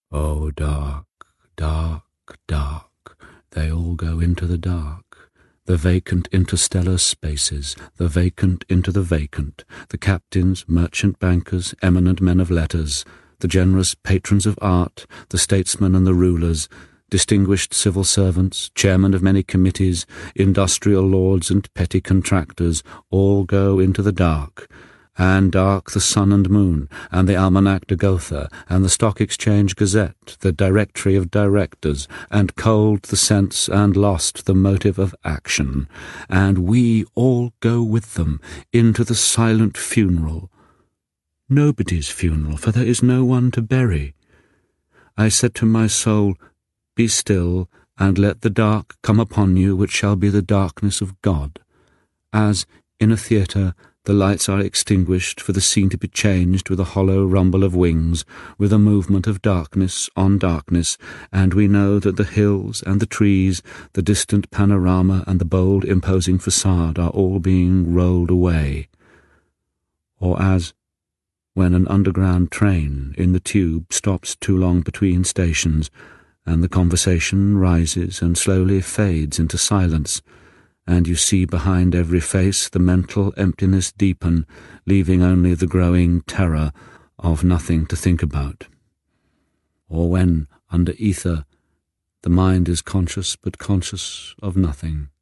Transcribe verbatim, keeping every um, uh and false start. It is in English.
Oh, dark, dark, dark, they all go into the dark. The vacant interstellar spaces, the vacant into the vacant, the captains, merchant bankers, eminent men of letters, the generous patrons of art, the statesmen and the rulers, distinguished civil servants, chairmen of many committees, industrial lords and petty contractors, all go into the dark, and dark the sun and moon, and the Almanac de Gotha, and the Stock Exchange Gazette, the Directory of Directors, and cold the sense and lost the motive of action, and we all go with them into the silent funeral. Nobody's funeral, for there is no one to bury. I said to my soul, Be still, and let the dark come upon you, which shall be the darkness of God. As, in a theatre, the lights are extinguished for the scene to be changed with a hollow rumble of wings, with a movement of darkness on darkness, and we know that the hills and the trees, the distant panorama and the bold imposing facade are all being rolled away. Or as, when an underground train in the tube stops too long between stations, and the conversation rises and slowly fades into silence, and you see behind every face the mental emptiness deepen, leaving only the growing terror of nothing to think about. Or when, under ether, the mind is conscious but conscious of nothing.